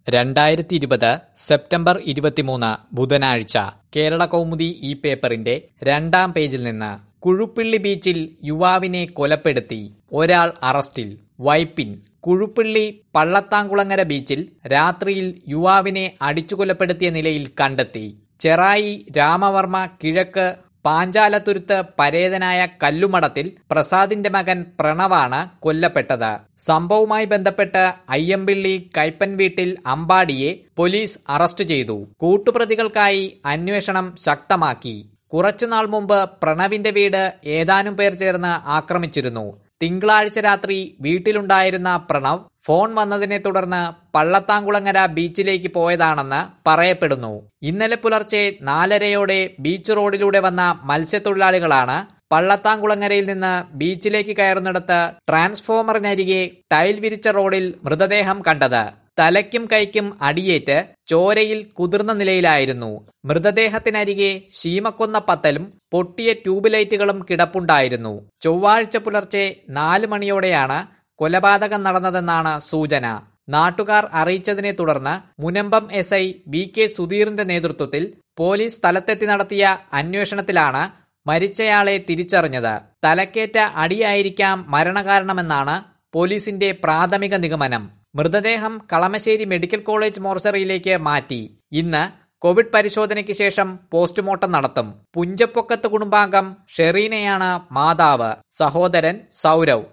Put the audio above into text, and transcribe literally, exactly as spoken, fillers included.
രണ്ടായിരത്തി ഇരുപത് സെപ്റ്റംബർ ഇരുപത്തിമൂന്ന് ബുധനാഴ്ച കേരള കൗമുദി ഈ പേപ്പറിന്റെ രണ്ടാം പേജിൽ നിന്ന് കുഴുപ്പിള്ളി ബീച്ചിൽ യുവാവിനെ കൊലപ്പെടുത്തി, ഒരാൾ അറസ്റ്റിൽ. വൈപ്പിൻ കുഴുപ്പിള്ളി പള്ളത്താംകുളങ്ങര ബീച്ചിൽ രാത്രിയിൽ യുവാവിനെ അടിച്ചുകൊലപ്പെടുത്തിയ നിലയിൽ കണ്ടെത്തി. ചെറായി രാമവർമ്മ കിഴക്ക് പാഞ്ചാലത്തുരുത്ത് പരേതനായ കല്ലുമടത്തിൽ പ്രസാദിന്റെ മകൻ പ്രണവാണ് കൊല്ലപ്പെട്ടത്. സംഭവവുമായി ബന്ധപ്പെട്ട് അയ്യമ്പിള്ളി കൈപ്പൻ വീട്ടിൽ അമ്പാടിയെ പോലീസ് അറസ്റ്റ് ചെയ്തു. കൂട്ടുപ്രതികൾക്കായി അന്വേഷണം ശക്തമാക്കി. കുറച്ചുനാൾ മുമ്പ് പ്രണവിന്റെ വീട് ഏതാനും പേർ ചേർന്ന് ആക്രമിച്ചിരുന്നു. തിങ്കളാഴ്ച രാത്രി വീട്ടിലുണ്ടായിരുന്ന പ്രണവ് ഫോൺ വന്നതിനെ തുടർന്ന് പള്ളത്താംകുളങ്ങര ബീച്ചിലേക്ക് പോയതാണെന്ന് പറയപ്പെടുന്നു. ഇന്നലെ പുലർച്ചെ നാലരയോടെ ബീച്ച് റോഡിലൂടെ വന്ന മത്സ്യത്തൊഴിലാളികളാണ് പള്ളത്താംകുളങ്ങരയിൽ നിന്ന് ബീച്ചിലേക്ക് കയറുന്നിടത്ത് ട്രാൻസ്ഫോമറിനരികെ ടൈൽ വിരിച്ച റോഡിൽ മൃതദേഹം കണ്ടത്. തലയ്ക്കും കൈക്കും അടിയേറ്റ് ചോരയിൽ കുതിർന്ന നിലയിലായിരുന്നു. മൃതദേഹത്തിനരികെ ശീമക്കൊന്ന പത്തലും പൊട്ടിയ ട്യൂബ് ലൈറ്റുകളും കിടപ്പുണ്ടായിരുന്നു. ചൊവ്വാഴ്ച പുലർച്ചെ നാല് മണിയോടെയാണ് കൊലപാതകം നടന്നതെന്നാണ് സൂചന. നാട്ടുകാർ അറിയിച്ചതിനെ തുടർന്ന് Munambam S I V K സുധീറിന്റെ നേതൃത്വത്തിൽ പോലീസ് സ്ഥലത്തെത്തി നടത്തിയ അന്വേഷണത്തിലാണ് മരിച്ചയാളെ തിരിച്ചറിഞ്ഞത്. തലക്കേറ്റ അടിയായിരിക്കാം മരണകാരണമെന്നാണ് പോലീസിന്റെ പ്രാഥമിക നിഗമനം. മൃതദേഹം കളമശ്ശേരി മെഡിക്കൽ കോളേജ് മോർച്ചറിയിലേക്ക് മാറ്റി. ഇന്ന് കോവിഡ് പരിശോധനയ്ക്ക് ശേഷം പോസ്റ്റ്മോർട്ടം നടത്തും. പുഞ്ചപ്പൊക്കത്ത് കുടുംബാംഗം ഷെറീനയാണ് മാതാവ്. സഹോദരൻ സൗരവ്.